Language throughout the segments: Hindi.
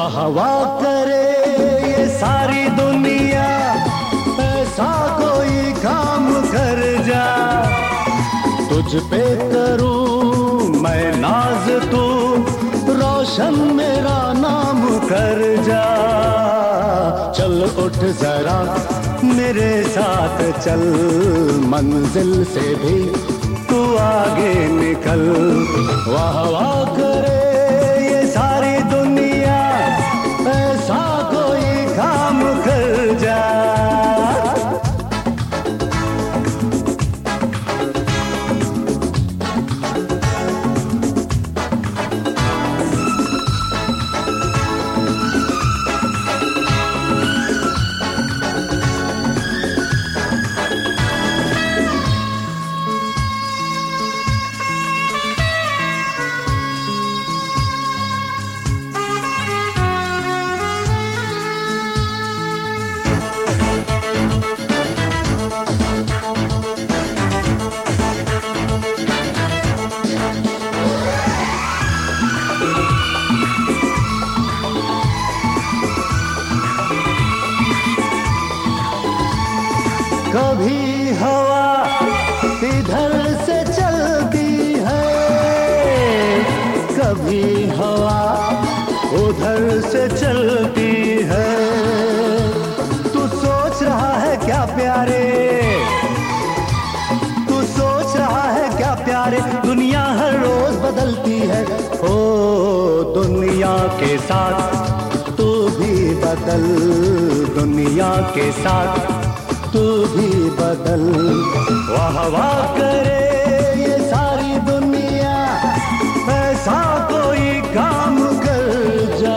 वाह वाह करे ये सारी दुनिया, ऐसा कोई काम कर जा। तुझ पे करूं मैं नाज, तू रोशन मेरा नाम कर जा। चल उठ जरा मेरे साथ चल, मंजिल से भी तू आगे निकल। वाह वाह करे ये सारी दुनिया, ऐसा कोई काम कर जा। कभी हवा इधर से चलती है, कभी हवा उधर से चलती है। तू सोच रहा है क्या प्यारे, तू सोच रहा है क्या प्यारे, दुनिया हर रोज बदलती है। ओ दुनिया के साथ तू भी बदल, दुनिया के साथ तू भी बदल। वाह वाह करे ये सारी दुनिया, ऐसा कोई काम कर जा।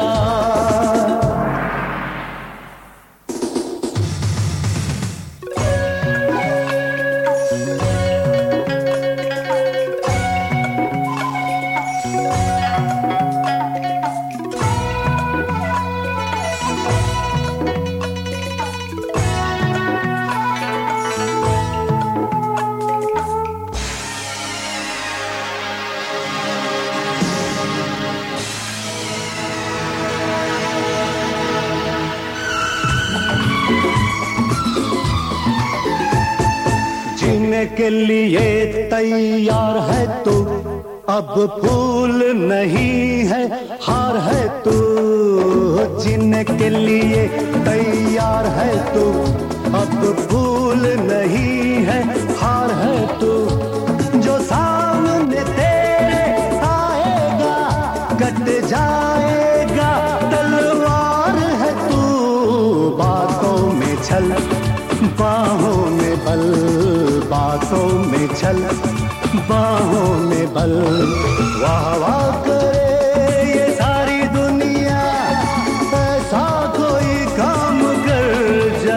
जीने के लिए तैयार है तू, अब फूल नहीं है हार है तू। जीने के लिए तैयार है तू, अब फूल नहीं है हार है तू। जो सामने तेरे आएगा कट जाएगा, तलवार है तू। बातों में छल बाहों में बल, बातों में छल बाहों में बल। वाह वाह करे ये सारी दुनिया, ऐसा कोई काम कर जा।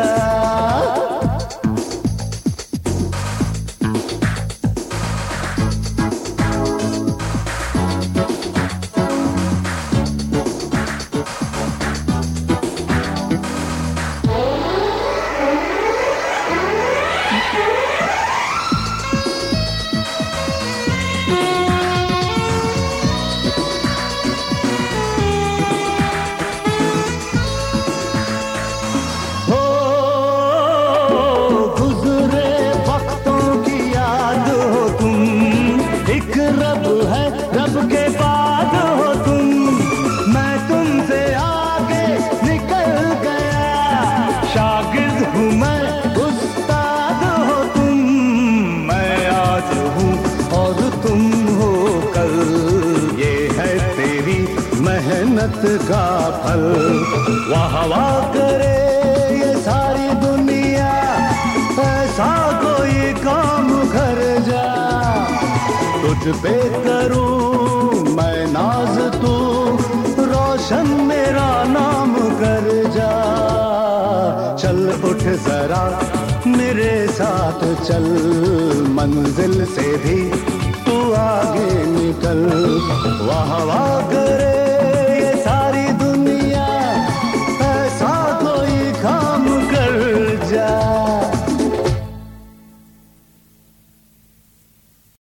रब के बाद हो तुम, मैं तुमसे आगे निकल गया। शागिर्द हूँ मैं, उस्ताद हो तुम। मैं आज हूँ और तुम हो कल, ये है तेरी मेहनत का फल। वाह वाह करे ये सारी दुनिया, ऐसा कोई काम कर जा। तुझ पे करूं मैं नाज, तू रोशन मेरा नाम कर जा। चल उठ जरा मेरे साथ चल, मंजिल से भी तू आगे निकल। वाह वाह कर